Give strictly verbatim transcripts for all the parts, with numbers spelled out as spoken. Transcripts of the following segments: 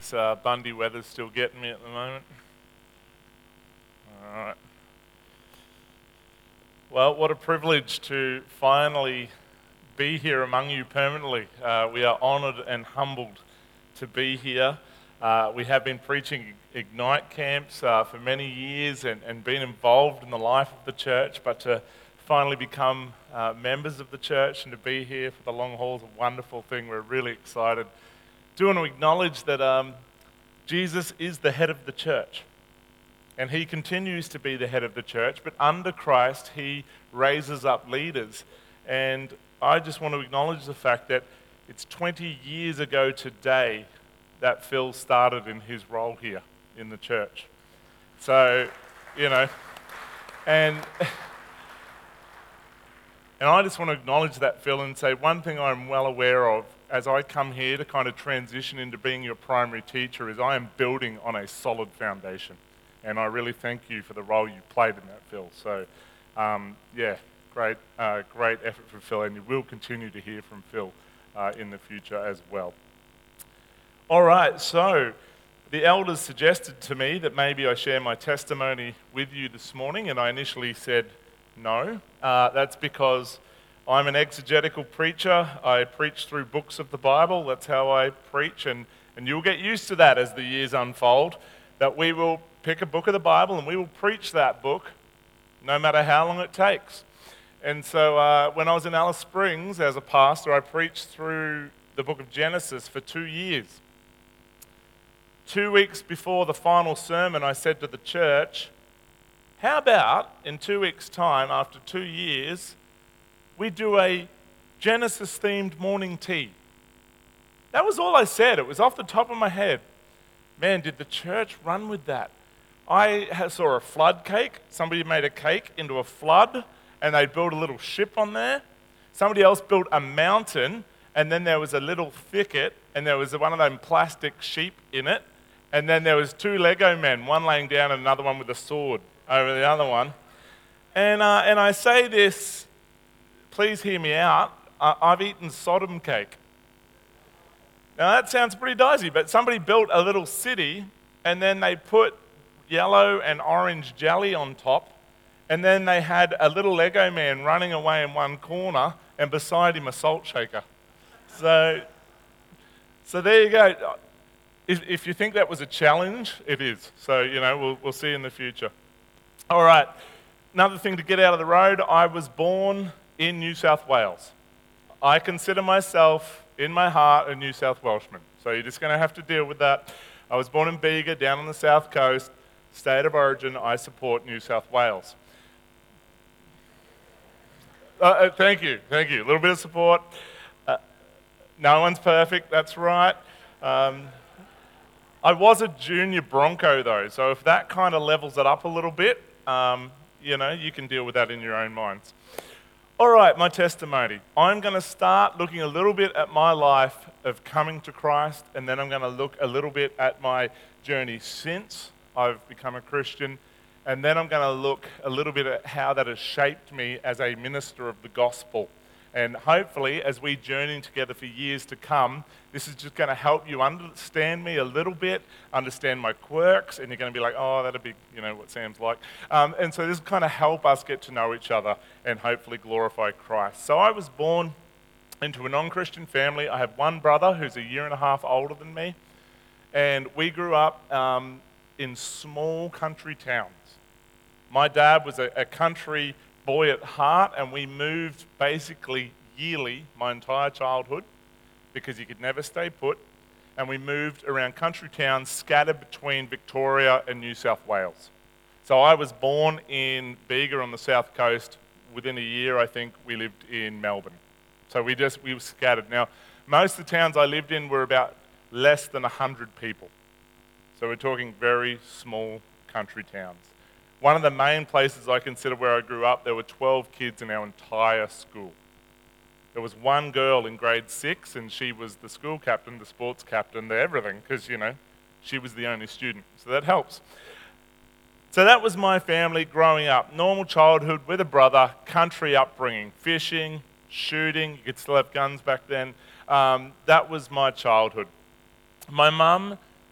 this uh, Bundy weather's still getting me at the moment. All right. Well, what a privilege to finally be here among you permanently. Uh, we are honoured and humbled to be here. Uh, we have been preaching Ignite camps uh, for many years and, and been involved in the life of the church, but to finally become uh, members of the church and to be here for the long haul is a wonderful thing. We're really excited. Do want to acknowledge that um, Jesus is the head of the church, and he continues to be the head of the church, but under Christ, he raises up leaders. And I just want to acknowledge the fact that it's twenty years ago today that Phil started in his role here in the church. So, you know, and and I just want to acknowledge that, Phil, and say one thing I'm well aware of as I come here to kind of transition into being your primary teacher is I am building on a solid foundation. And I really thank you for the role you played in that, Phil. So, um, yeah, great, uh, great effort for Phil, and you will continue to hear from Phil uh, in the future as well. All right, so the elders suggested to me that maybe I share my testimony with you this morning, and I initially said no. Uh, that's because I'm an exegetical preacher. I preach through books of the Bible. That's how I preach, and, and you'll get used to that as the years unfold, that we will pick a book of the Bible and we will preach that book no matter how long it takes. And so uh, when I was in Alice Springs as a pastor, I preached through the book of Genesis for two years. Two weeks before the final sermon, I said to the church, how about in two weeks' time, after two years, we do a Genesis-themed morning tea? That was all I said. It was off the top of my head. Man, did the church run with that. I saw a flood cake. Somebody made a cake into a flood, and they built a little ship on there. Somebody else built a mountain, and then there was a little thicket, and there was one of them plastic sheep in it. And then there was two Lego men, one laying down and another one with a sword over the other one. And uh, and I say this, please hear me out, uh, I've eaten Sodom cake. Now that sounds pretty dicey, but somebody built a little city and then they put yellow and orange jelly on top, and then they had a little Lego man running away in one corner and beside him a salt shaker. So, so there you go. If, if you think that was a challenge, it is. So, you know, we'll, we'll see in the future. All right, another thing to get out of the road, I was born in New South Wales. I consider myself, in my heart, a New South Welshman. So you're just going to have to deal with that. I was born in Bega, down on the south coast. State of origin, I support New South Wales. Uh, uh, thank you, thank you. A little bit of support. Uh, no one's perfect, that's right. Um, I was a junior Bronco though, so if that kind of levels it up a little bit, um, you know, you can deal with that in your own minds. All right, my testimony. I'm going to start looking a little bit at my life of coming to Christ, and then I'm going to look a little bit at my journey since I've become a Christian, and then I'm going to look a little bit at how that has shaped me as a minister of the gospel. And hopefully, as we journey together for years to come, this is just going to help you understand me a little bit, understand my quirks, and you're going to be like, oh, that'd be, you know, what Sam's like. Um, and so this will kind of help us get to know each other and hopefully glorify Christ. So I was born into a non-Christian family. I have one brother who's a year and a half older than me, and we grew up um, in small country towns. My dad was a, a country boy at heart, and we moved basically yearly my entire childhood because you could never stay put, and we moved around country towns scattered between Victoria and New South Wales. So I was born in Bega on the south coast. Within a year, I think, we lived in Melbourne. So we just, we were scattered. Now, most of the towns I lived in were about less than one hundred people. So we're talking very small country towns. One of the main places I consider where I grew up, there were twelve kids in our entire school. There was one girl in grade six, and she was the school captain, the sports captain, the everything, because, you know, she was the only student. So that helps. So that was my family growing up. Normal childhood with a brother, country upbringing, fishing, shooting. You could still have guns back then. Um, that was my childhood. My mum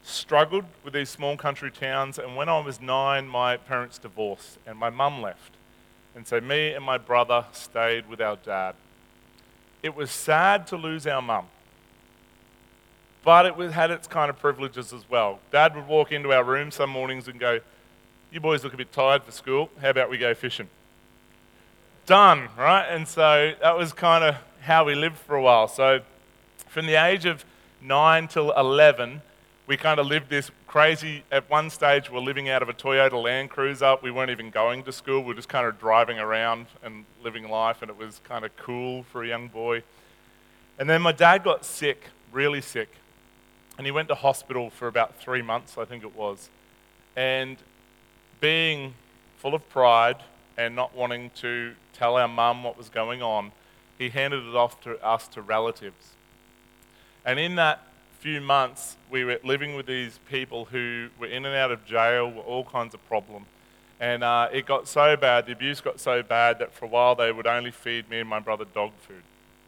struggled with these small country towns, and when I was nine, my parents divorced, and my mum left. And so me and my brother stayed with our dad. It was sad to lose our mum, but it was, had its kind of privileges as well. Dad would walk into our room some mornings and go, "You boys look a bit tired for school, how about we go fishing?" Done, right? And so that was kind of how we lived for a while. So from the age of nine till eleven, we kind of lived this crazy, at one stage we were living out of a Toyota Land Cruiser. We weren't even going to school, we were just kind of driving around and living life, and it was kind of cool for a young boy. And then my dad got sick, really sick, and he went to hospital for about three months, I think it was. And being full of pride and not wanting to tell our mum what was going on, he handed it off to us to relatives. And in that few months, we were living with these people who were in and out of jail, were all kinds of problems. And uh, it got so bad, the abuse got so bad that for a while they would only feed me and my brother dog food.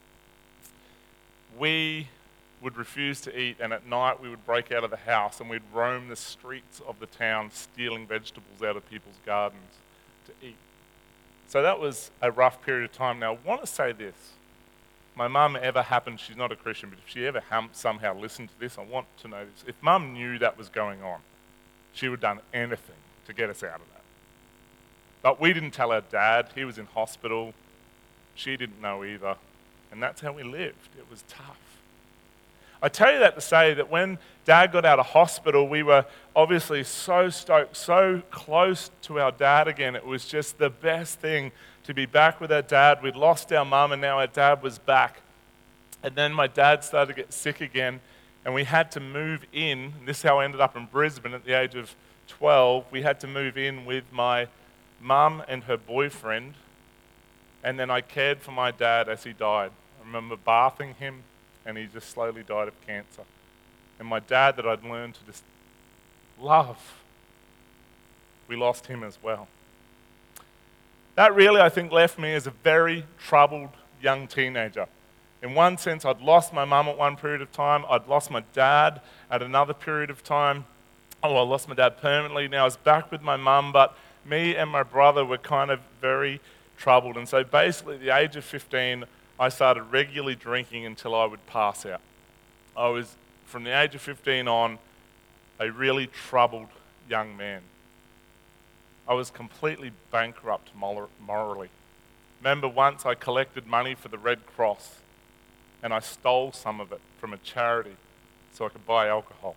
We would refuse to eat, and at night we would break out of the house and we'd roam the streets of the town stealing vegetables out of people's gardens to eat. So that was a rough period of time. Now, I want to say this. My mum ever happened, she's not a Christian, but if she ever hum, somehow listened to this, I want to know this. If mum knew that was going on, she would have done anything to get us out of that. But we didn't tell our dad. He was in hospital. She didn't know either. And that's how we lived. It was tough. I tell you that to say that when Dad got out of hospital, we were obviously so stoked, so close to our dad again. It was just the best thing to be back with our dad. We'd lost our mum, and now our dad was back. And then my dad started to get sick again, and we had to move in. This is how I ended up in Brisbane at the age of twelve. We had to move in with my mum and her boyfriend, and then I cared for my dad as he died. I remember bathing him, and he just slowly died of cancer. And my dad that I'd learned to just love, we lost him as well. That really, I think, left me as a very troubled young teenager. In one sense, I'd lost my mum at one period of time. I'd lost my dad at another period of time. Oh, I lost my dad permanently. Now I was back with my mum, but me and my brother were kind of very troubled. And so basically at the age of fifteen, I started regularly drinking until I would pass out. I was, from the age of fifteen on, a really troubled young man. I was completely bankrupt morally. Remember once I collected money for the Red Cross and I stole some of it from a charity so I could buy alcohol.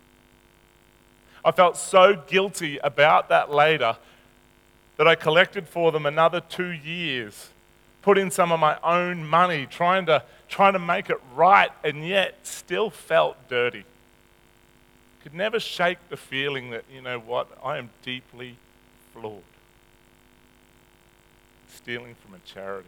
I felt so guilty about that later that I collected for them another two years, put in some of my own money, trying to, trying to make it right, and yet still felt dirty. Could never shake the feeling that, you know what, I am deeply flawed. Stealing from a charity.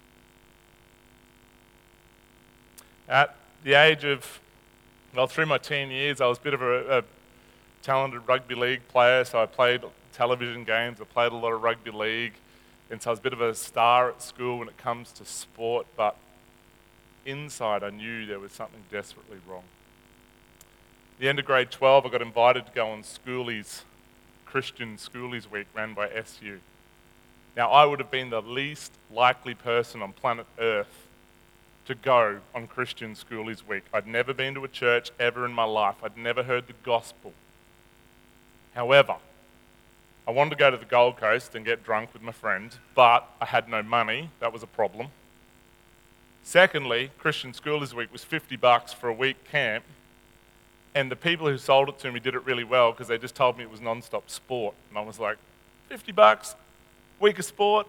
At the age of, well, through my teen years, I was a bit of a, a talented rugby league player, so I played television games, I played a lot of rugby league, and so I was a bit of a star at school when it comes to sport, but inside I knew there was something desperately wrong. At the end of grade twelve, I got invited to go on Schoolies, Christian Schoolies Week ran by S U. Now, I would have been the least likely person on planet Earth to go on Christian Schoolies Week. I'd never been to a church ever in my life. I'd never heard the gospel. However, I wanted to go to the Gold Coast and get drunk with my friends, but I had no money. That was a problem. Secondly, Christian Schoolies Week was fifty bucks for a week camp, and the people who sold it to me did it really well because they just told me it was non-stop sport. And I was like, fifty bucks, week of sport?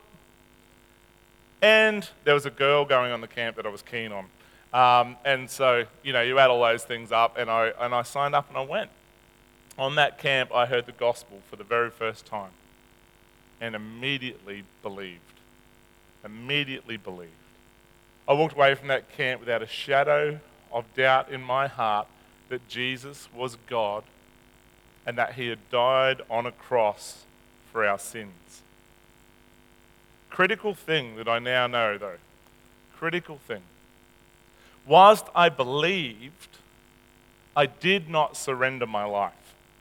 And there was a girl going on the camp that I was keen on. Um, and so, you know, you add all those things up, and I, and I signed up and I went. On that camp, I heard the gospel for the very first time and immediately believed. Immediately believed. I walked away from that camp without a shadow of doubt in my heart that Jesus was God and that he had died on a cross for our sins. Critical thing that I now know, though. Critical thing. Whilst I believed, I did not surrender my life.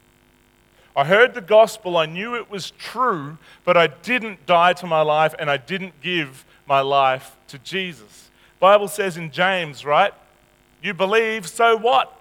I heard the gospel, I knew it was true, but I didn't die to my life and I didn't give my life to Jesus. The Bible says in James, right? You believe, so what?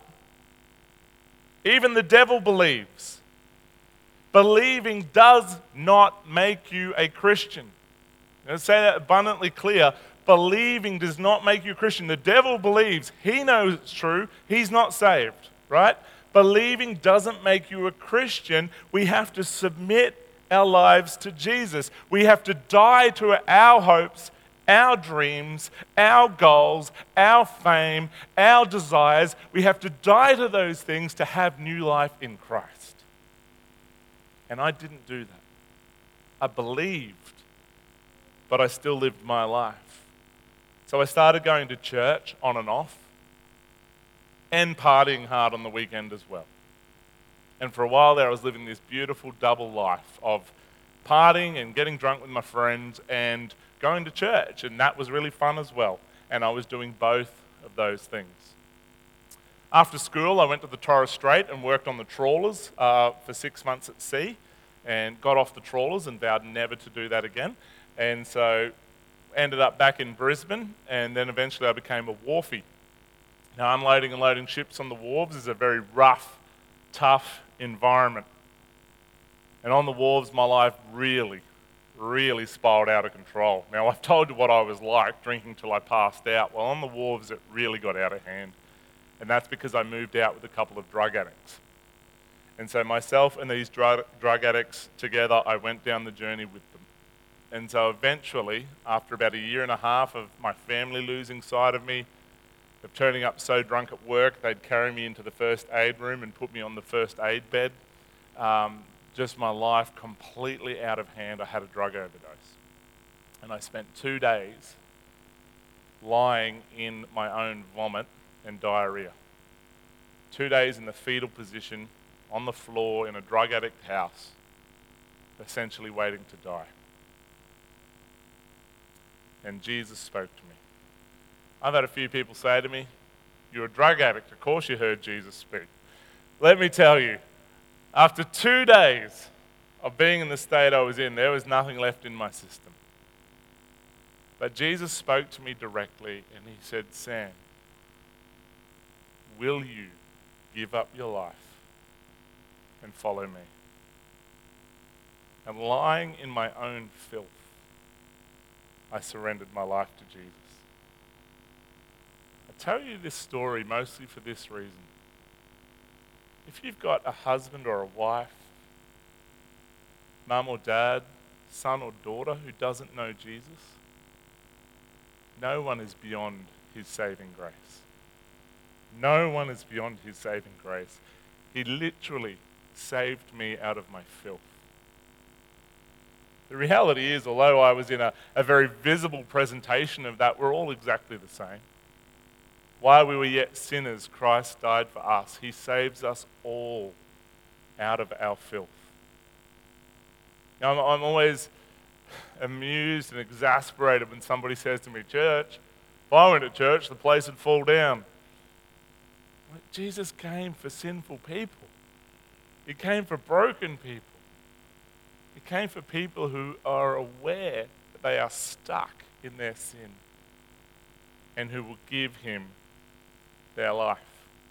Even the devil believes. Believing does not make you a Christian. I'm going to say that abundantly clear. Believing does not make you a Christian. The devil believes. He knows it's true. He's not saved, right? Believing doesn't make you a Christian. We have to submit our lives to Jesus. We have to die to our hopes, our dreams, our goals, our fame, our desires. We have to die to those things to have new life in Christ. And I didn't do that. I believed, but I still lived my life. So I started going to church on and off and partying hard on the weekend as well. And for a while there, I was living this beautiful double life of partying and getting drunk with my friends and going to church. And that was really fun as well. And I was doing both of those things. After school, I went to the Torres Strait and worked on the trawlers uh, for six months at sea and got off the trawlers and vowed never to do that again. And so ended up back in Brisbane, and then eventually I became a wharfie. Now, unloading and loading ships on the wharves is a very rough, tough environment. And on the wharves, my life really, really spiraled out of control. Now, I've told you what I was like, drinking till I passed out. Well, on the wharves, it really got out of hand. And that's because I moved out with a couple of drug addicts. And so myself and these drug, drug addicts together, I went down the journey with them. And so eventually, after about a year and a half of my family losing sight of me, of turning up so drunk at work, they'd carry me into the first aid room and put me on the first aid bed. Um, just my life completely out of hand. I had a drug overdose. And I spent two days lying in my own vomit and diarrhea. Two days in the fetal position on the floor in a drug addict house, essentially waiting to die. And Jesus spoke to me. I've had a few people say to me, "You're a drug addict, of course you heard Jesus speak." Let me tell you, after two days of being in the state I was in, there was nothing left in my system. But Jesus spoke to me directly and he said, "Sam, will you give up your life and follow me?" And lying in my own filth, I surrendered my life to Jesus. I tell you this story mostly for this reason. If you've got a husband or a wife, mum or dad, son or daughter who doesn't know Jesus, no one is beyond his saving grace. No one is beyond his saving grace. He literally saved me out of my filth. The reality is, although I was in a, a very visible presentation of that, we're all exactly the same. While we were yet sinners, Christ died for us. He saves us all out of our filth. Now, I'm, I'm always amused and exasperated when somebody says to me, "Church, if I went to church, the place would fall down." Well, Jesus came for sinful people. He came for broken people. He came for people who are aware that they are stuck in their sin and who will give him their life.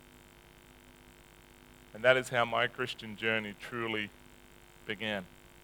And that is how my Christian journey truly began.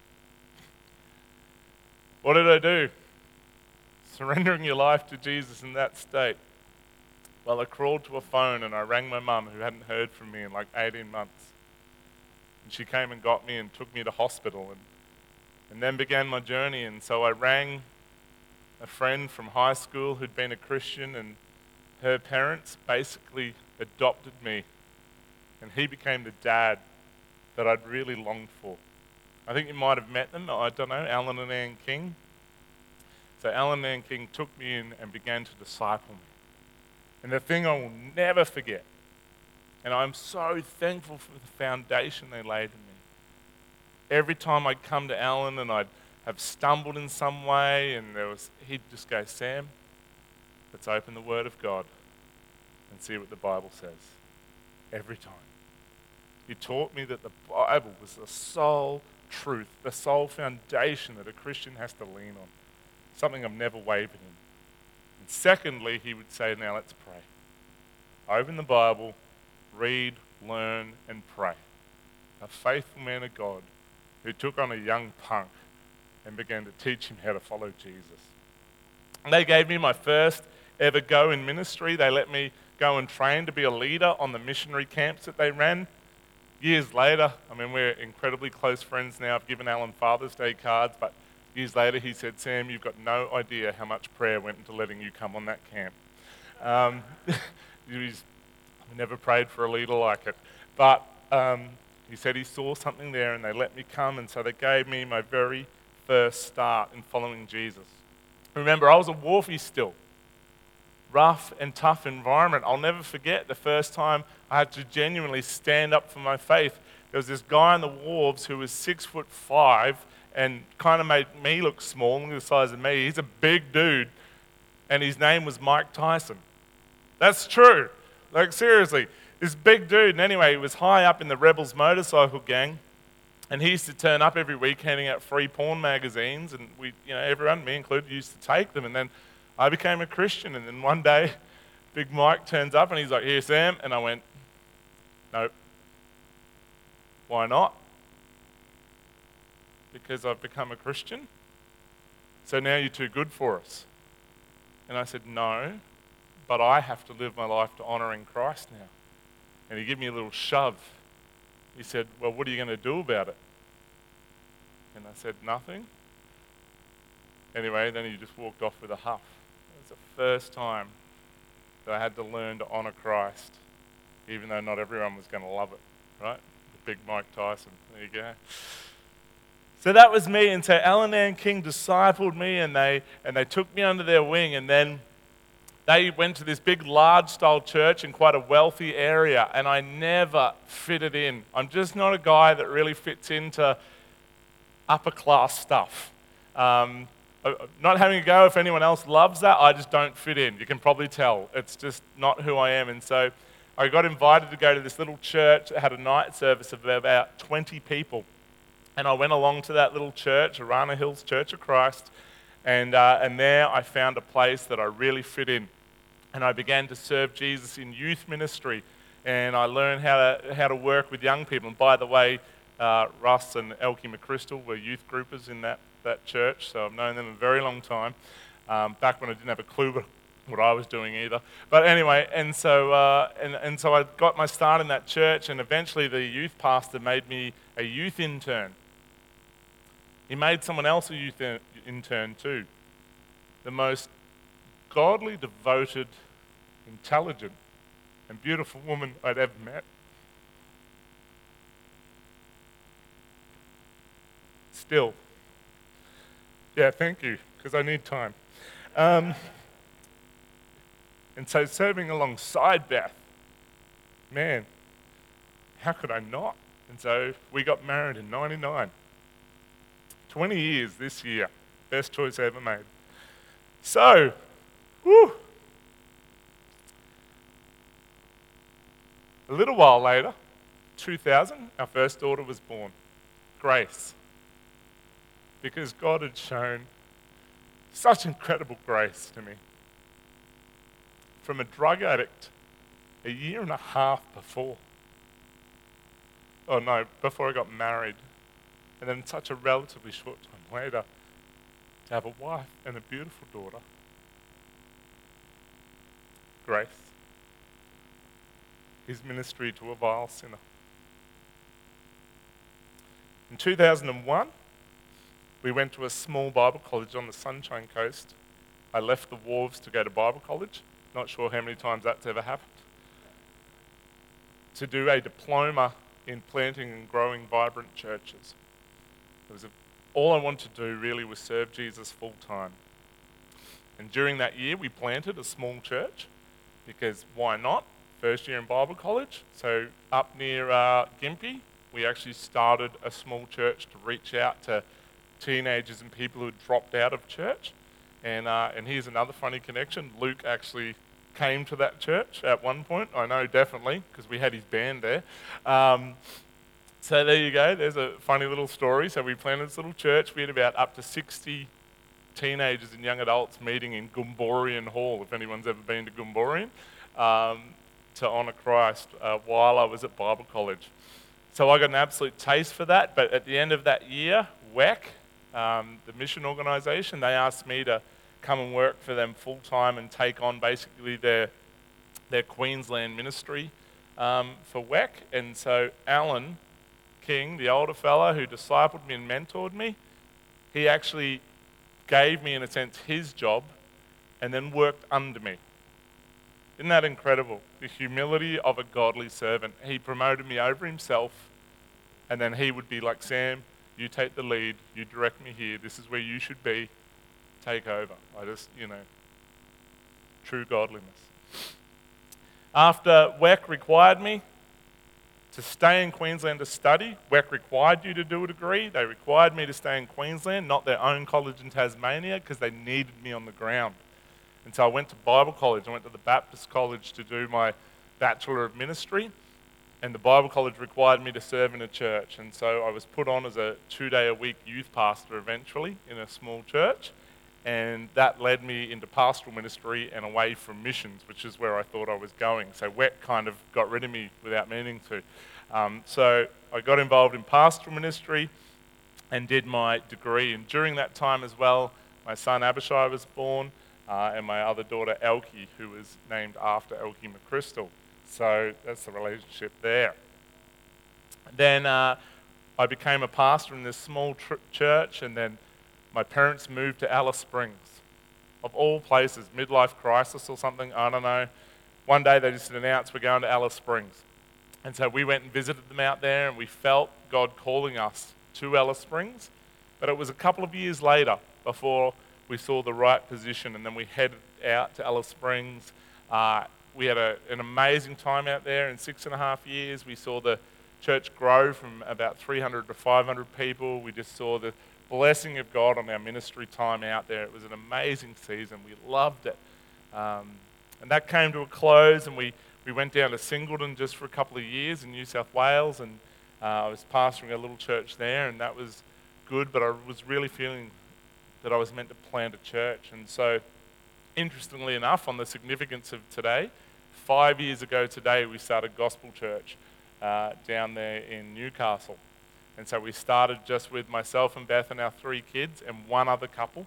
What did I do? Surrendering your life to Jesus in that state. Well, I crawled to a phone and I rang my mum, who hadn't heard from me in like eighteen months. And she came and got me and took me to hospital, and and then began my journey. And so I rang a friend from high school who'd been a Christian, and her parents basically adopted me, and he became the dad that I'd really longed for. I think you might have met them, I don't know, Alan and Ann King. So Alan and Ann King took me in and began to disciple me. And the thing I will never forget, and I'm so thankful for the foundation they laid in me. Every time I'd come to Alan and I'd have stumbled in some way, and there was, he'd just go, "Sam, let's open the Word of God and see what the Bible says." every time. He taught me that the Bible was the sole truth, the sole foundation that a Christian has to lean on, something I've never wavered in. And secondly, he would say, now let's pray. Open the Bible, read, learn, and pray. A faithful man of God who took on a young punk and began to teach him how to follow Jesus. And they gave me my first ever go in ministry. They let me go and train to be a leader on the missionary camps that they ran. Years later, I mean, we're incredibly close friends now. I've given Alan Father's Day cards, but years later he said, Sam, you've got no idea how much prayer went into letting you come on that camp. Um, he's never prayed for a leader like it. But um, he said he saw something there and they let me come, and so they gave me my very first start in following Jesus. Remember, I was a wharfie still. Rough and tough environment. I'll never forget the first time I had to genuinely stand up for my faith. There was this guy on the wharves who was six foot five and kind of made me look small, look at the size of me. He's a big dude, and his name was Mike Tyson. That's true. Like, seriously, this big dude. And anyway, he was high up in the Rebels motorcycle gang, and he used to turn up every week handing out free porn magazines, and we, you know, everyone, me included, used to take them. And then I became a Christian, and then one day, Big Mike turns up and he's like, here, Sam. And I went, nope. Why not? Because I've become a Christian? So now you're too good for us. And I said, no, but I have to live my life to honouring Christ now. And he gave me a little shove. He said, well, what are you going to do about it? And I said, nothing. Anyway, then he just walked off with a huff. It was the first time that I had to learn to honour Christ, even though not everyone was going to love it, right? The big Mike Tyson, there you go. So that was me, and so Alan Ann King discipled me, and they and they took me under their wing, and then they went to this big, large-style church in quite a wealthy area, and I never fitted in. I'm just not a guy that really fits into upper-class stuff. Um, not having a go if anyone else loves that, I just don't fit in. You can probably tell. It's just not who I am. And so I got invited to go to this little church that had a night service of about twenty people. And I went along to that little church, Arana Hills Church of Christ, and, uh, and there I found a place that I really fit in. And I began to serve Jesus in youth ministry, and I learned how to, how to work with young people. And by the way, uh, Russ and Elkie McChrystal were youth groupers in that, that church, so I've known them a very long time, um, back when I didn't have a clue what, what I was doing either. But anyway, and so, uh, and, and so I got my start in that church, and eventually the youth pastor made me a youth intern. He made someone else a youth intern too. The most godly, devoted, intelligent, and beautiful woman I'd ever met. Still. Yeah, thank you, because I need time. Um, and so serving alongside Beth, man, how could I not? And so we got married in ninety-nine. twenty years this year. Best choice I ever made. So, whew. A little while later, two thousand, our first daughter was born, Grace. Because God had shown such incredible grace to me. From a drug addict a year and a half before. Oh no, before I got married. And then such a relatively short time later, to have a wife and a beautiful daughter. Grace. His ministry to a vile sinner. In two thousand one, we went to a small Bible college on the Sunshine Coast. I left the wharves to go to Bible college. Not sure how many times that's ever happened. To do a diploma in planting and growing vibrant churches. It was a, all I wanted to do really was serve Jesus full time. And during that year, we planted a small church because why not? First year in Bible college. So up near uh, Gympie, we actually started a small church to reach out to teenagers and people who had dropped out of church. And uh, and here's another funny connection. Luke actually came to that church at one point. I know definitely, because we had his band there. Um, so there you go. There's a funny little story. So we planted this little church. We had about up to sixty teenagers and young adults meeting in Gomborian Hall, if anyone's ever been to Gomborian, um, to honour Christ uh, while I was at Bible college. So I got an absolute taste for that, but at the end of that year, W E C, um, the mission organisation, they asked me to come and work for them full-time and take on basically their, their Queensland ministry um, for W E C. And so Alan King, the older fella who discipled me and mentored me, he actually gave me, in a sense, his job and then worked under me. Isn't that incredible? The humility of a godly servant. He promoted me over himself, and then he would be like, Sam, you take the lead, you direct me here, this is where you should be, take over. I just, you know, true godliness. After W E C required me to stay in Queensland to study, W E C required you to do a degree. They required me to stay in Queensland, not their own college in Tasmania, because they needed me on the ground. And so I went to Bible college. I went to the Baptist College to do my Bachelor of Ministry, and the Bible college required me to serve in a church. And so I was put on as a two-day-a-week youth pastor eventually in a small church, and that led me into pastoral ministry and away from missions, which is where I thought I was going. So W E C kind of got rid of me without meaning to. Um, so I got involved in pastoral ministry and did my degree. And during that time as well, my son Abishai was born, uh, and my other daughter Elkie, who was named after Elkie McChrystal. So that's the relationship there. Then uh, I became a pastor in this small tr- church, and then my parents moved to Alice Springs. Of all places, midlife crisis or something, I don't know. One day they just announced we're going to Alice Springs. And so we went and visited them out there, and we felt God calling us to Alice Springs. But it was a couple of years later before we saw the right position, and then we headed out to Alice Springs. Uh, we had a, an amazing time out there. In six and a half years, we saw the church grow from about three hundred to five hundred people. We just saw the blessing of God on our ministry time out there. It was an amazing season. We loved it. Um, and that came to a close, and we, we went down to Singleton just for a couple of years in New South Wales, and uh, I was pastoring a little church there, and that was good, but I was really feeling that I was meant to plant a church. And so, interestingly enough, on the significance of today, five years ago today, we started Gospel Church uh, down there in Newcastle. And so we started just with myself and Beth and our three kids and one other couple.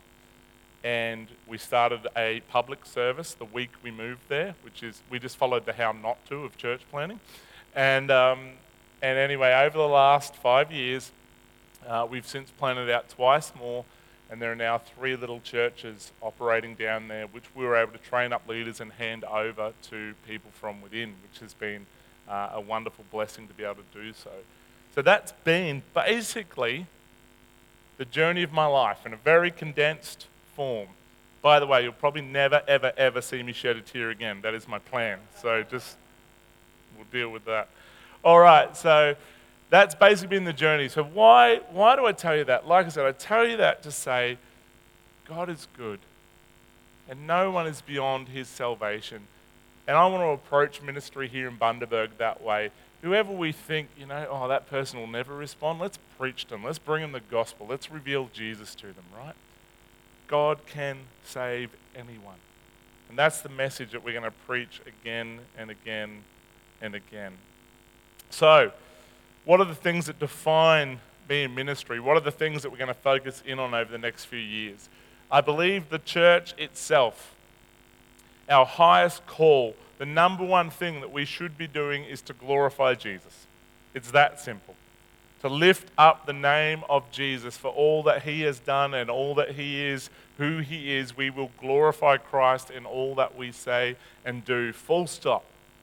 And we started a public service the week we moved there, which is, we just followed the how not to of church planning. And, um, and anyway, over the last five years, uh, we've since planted out twice more, and there are now three little churches operating down there, which we were able to train up leaders and hand over to people from within, which has been uh, a wonderful blessing to be able to do so. So that's been basically the journey of my life in a very condensed form. By the way, you'll probably never, ever, ever see me shed a tear again. That is my plan. So just, we'll deal with that. All right, so that's basically been the journey. So why, why do I tell you that? Like I said, I tell you that to say God is good, and no one is beyond his salvation. And I want to approach ministry here in Bundaberg that way. Whoever we think, you know, oh, that person will never respond, let's preach to them. Let's bring them the gospel. Let's reveal Jesus to them, right? God can save anyone. And that's the message that we're going to preach again and again and again. So, what are the things that define me in ministry? What are the things that we're going to focus in on over the next few years? I believe the church itself, our highest call, the number one thing that we should be doing is to glorify Jesus. It's that simple. To lift up the name of Jesus for all that he has done and all that he is, who he is. We will glorify Christ in all that we say and do. Full stop.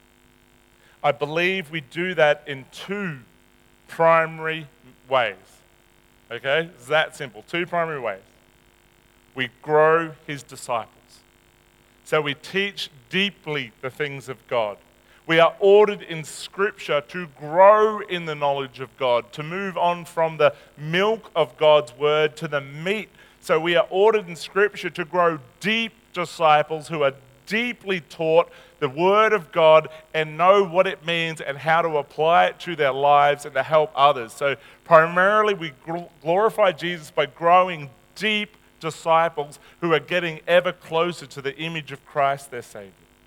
I believe we do that in two primary ways. Okay? It's that simple. Two primary ways. We grow his disciples. So we teach deeply the things of God. We are ordered in Scripture to grow in the knowledge of God, to move on from the milk of God's word to the meat. So we are ordered in Scripture to grow deep disciples who are deeply taught the Word of God and know what it means and how to apply it to their lives and to help others. So primarily we gl- glorify Jesus by growing deep disciples who are getting ever closer to the image of Christ, their Savior.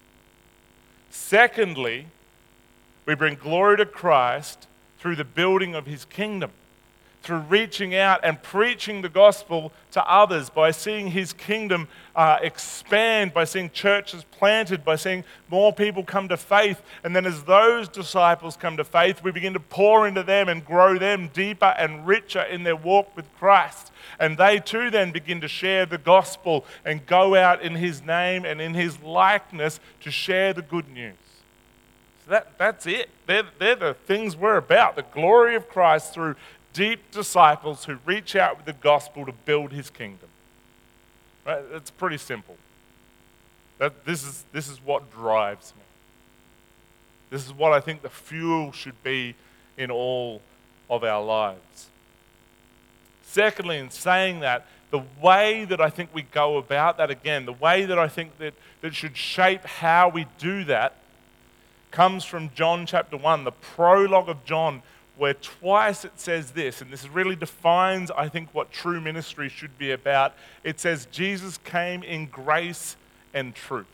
Secondly, we bring glory to Christ through the building of His kingdom, through reaching out and preaching the gospel to others, by seeing His kingdom uh, expand, by seeing churches planted, by seeing more people come to faith. And then as those disciples come to faith, we begin to pour into them and grow them deeper and richer in their walk with Christ. And they too then begin to share the gospel and go out in His name and in His likeness to share the good news. So that, that's it. They're, they're the things we're about, the glory of Christ through deep disciples who reach out with the gospel to build His kingdom. Right? It's pretty simple. That, this is, this is what drives me. This is what I think the fuel should be in all of our lives. Secondly, in saying that, the way that I think we go about that, again, the way that I think that, that should shape how we do that comes from John chapter one, the prologue of John, where twice it says this, and this really defines, I think, what true ministry should be about. It says, Jesus came in grace and truth.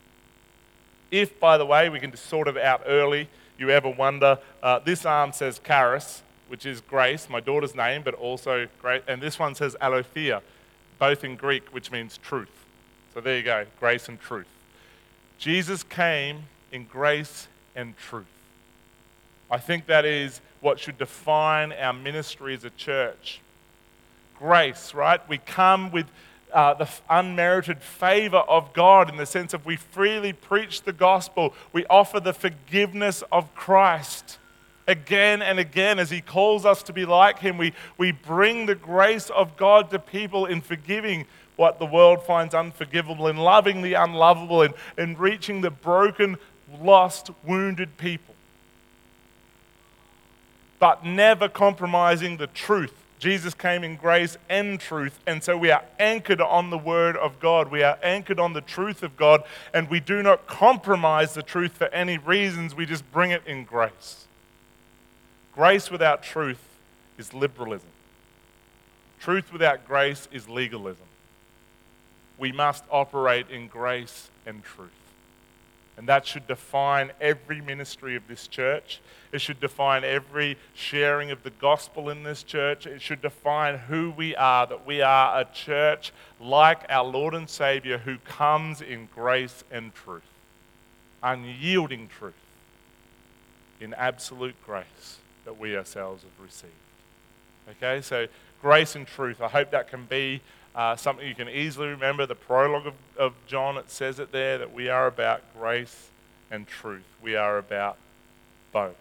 If, by the way, we can just sort of out early, you ever wonder, uh, this arm says charis, which is grace, my daughter's name, but also great, and this one says aletheia, both in Greek, which means truth. So there you go, grace and truth. Jesus came in grace and truth. I think that is what should define our ministry as a church. Grace, right? We come with uh, the unmerited favor of God in the sense of we freely preach the gospel. We offer the forgiveness of Christ again and again as He calls us to be like Him. We, we bring the grace of God to people in forgiving what the world finds unforgivable, in loving the unlovable, and in, in reaching the broken, lost, wounded people. But never compromising the truth. Jesus came in grace and truth, and so we are anchored on the Word of God. We are anchored on the truth of God, and we do not compromise the truth for any reasons. We just bring it in grace. Grace without truth is liberalism. Truth without grace is legalism. We must operate in grace and truth. And that should define every ministry of this church. It should define every sharing of the gospel in this church. It should define who we are, that we are a church like our Lord and Savior who comes in grace and truth, unyielding truth, in absolute grace that we ourselves have received. Okay, so grace and truth. I hope that can be Uh, something you can easily remember. The prologue of, of John, it says it there, that we are about grace and truth. We are about both.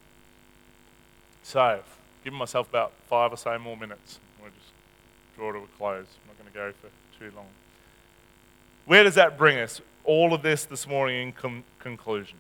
So, giving myself about five or so more minutes. We'll just draw to a close. I'm not going to go for too long. Where does that bring us? All of this this morning in com- conclusion.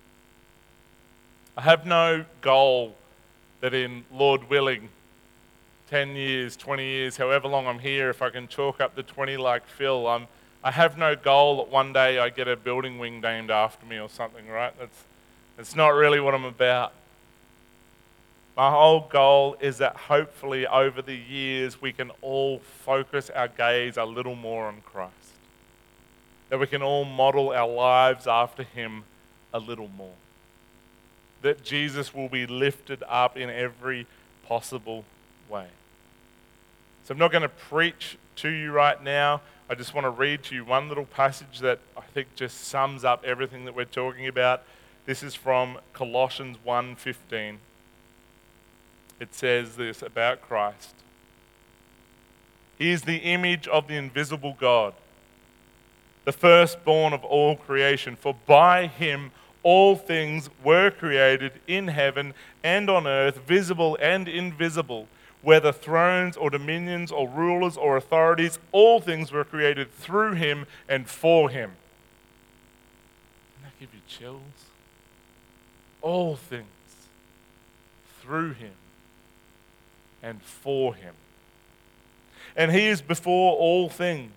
I have no goal that in Lord willing, ten years, twenty years, however long I'm here, if I can chalk up the twenty like Phil, I'm, I have no goal that one day I get a building wing named after me or something, right? That's, that's not really what I'm about. My whole goal is that hopefully over the years we can all focus our gaze a little more on Christ. That we can all model our lives after Him a little more. That Jesus will be lifted up in every possible way. So I'm not going to preach to you right now. I just want to read to you one little passage that I think just sums up everything that we're talking about. This is from Colossians one fifteen. It says this about Christ. He is the image of the invisible God, the firstborn of all creation. For by Him all things were created in heaven and on earth, visible and invisible, whether thrones or dominions or rulers or authorities, all things were created through Him and for Him. Doesn't that give you chills? All things through Him and for Him. And He is before all things,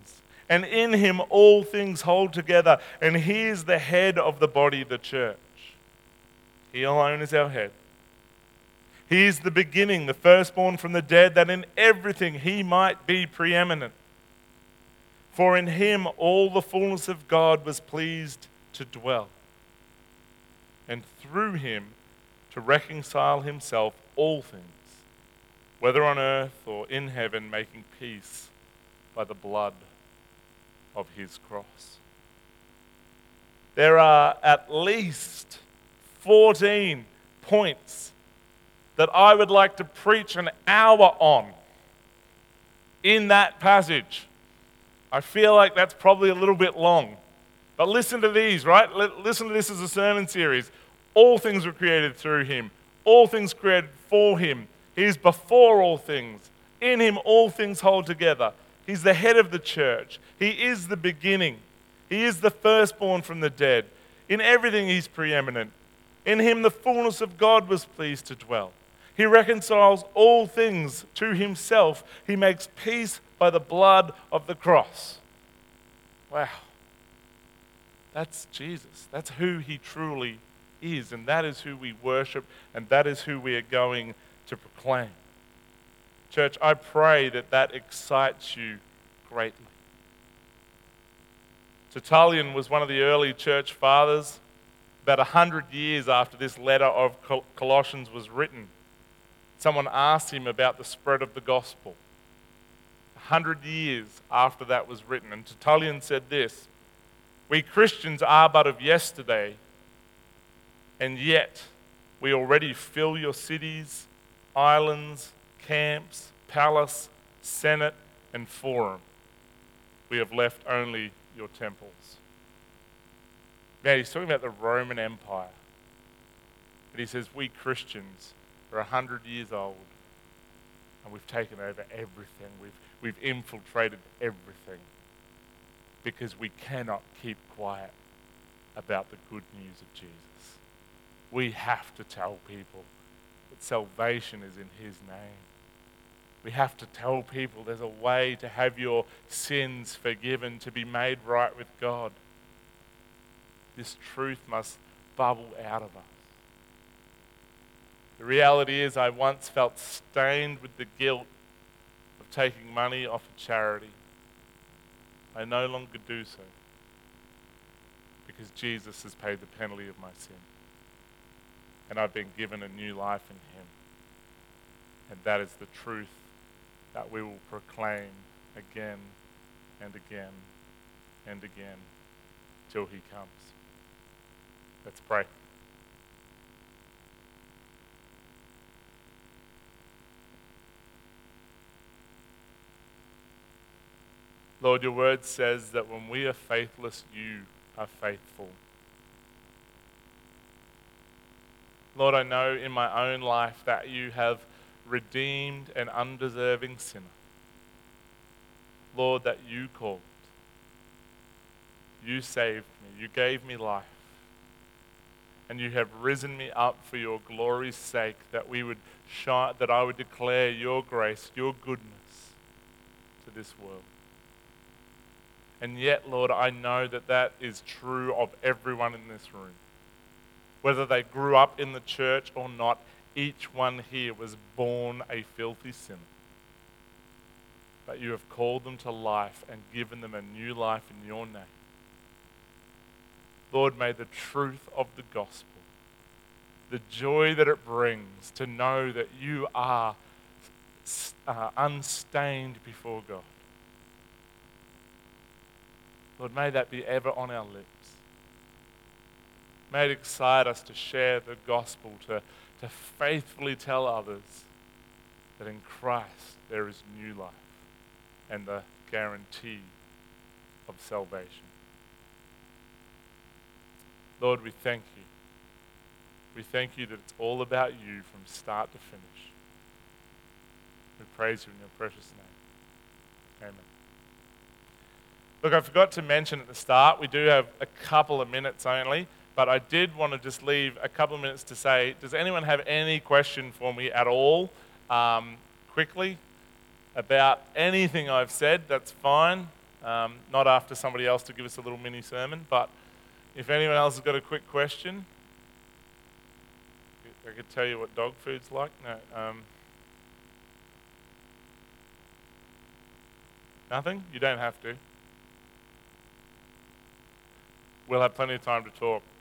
And in him all things hold together, and he is the head of the body, the church. He alone is our head. He is the beginning, the firstborn from the dead, that in everything he might be preeminent. For in him all the fullness of God was pleased to dwell, and through him to reconcile himself all things, whether on earth or in heaven, making peace by the blood of his cross. There are at least fourteen points that I would like to preach an hour on in that passage. I feel like that's probably a little bit long. But listen to these, right? Listen to this as a sermon series. All things were created through him. All things created for him. He is before all things. In him all things hold together. He's the head of the church. He is the beginning. He is the firstborn from the dead. In everything he's preeminent. In him the fullness of God was pleased to dwell. He reconciles all things to himself. He makes peace by the blood of the cross. Wow. That's Jesus. That's who he truly is. And that is who we worship. And that is who we are going to proclaim. Church, I pray that that excites you greatly. Tertullian was one of the early church fathers. About a hundred years after this letter of Colossians was written, someone asked him about the spread of the gospel. A hundred years after that was written, and Tertullian said this: "We Christians are but of yesterday, and yet we already fill your cities, islands, camps, palace, senate, and forum. We have left only your temples." Now he's talking about the Roman Empire. But he says, we Christians are a hundred years old, and we've taken over everything. We've, we've infiltrated everything because we cannot keep quiet about the good news of Jesus. We have to tell people that salvation is in his name. We have to tell people there's a way to have your sins forgiven, to be made right with God. This truth must bubble out of us. The reality is, I once felt stained with the guilt of taking money off a charity. I no longer do so because Jesus has paid the penalty of my sin. And I've been given a new life in him. And that is the truth that we will proclaim again and again and again till he comes. Let's pray. Lord, your word says that when we are faithless, you are faithful. Lord, I know in my own life that you have redeemed an undeserving sinner. Lord, that you called. You saved me. You gave me life. And you have risen me up for your glory's sake, that we would shine, that I would declare your grace, your goodness to this world. And yet, Lord, I know that that is true of everyone in this room. Whether they grew up in the church or not, each one here was born a filthy sinner. But you have called them to life and given them a new life in your name. Lord, may the truth of the gospel, the joy that it brings to know that you are uh, unstained before God, Lord, may that be ever on our lips. May it excite us to share the gospel, to, to faithfully tell others that in Christ there is new life and the guarantee of salvation. Lord, we thank you. We thank you that it's all about you from start to finish. We praise you in your precious name. Amen. Look, I forgot to mention at the start, we do have a couple of minutes only, but I did want to just leave a couple of minutes to say, does anyone have any question for me at all, um, quickly, about anything I've said? That's fine. Um, not after somebody else to give us a little mini sermon, but if anyone else has got a quick question, I could tell you what dog food's like. No, um, nothing? You don't have to. We'll have plenty of time to talk.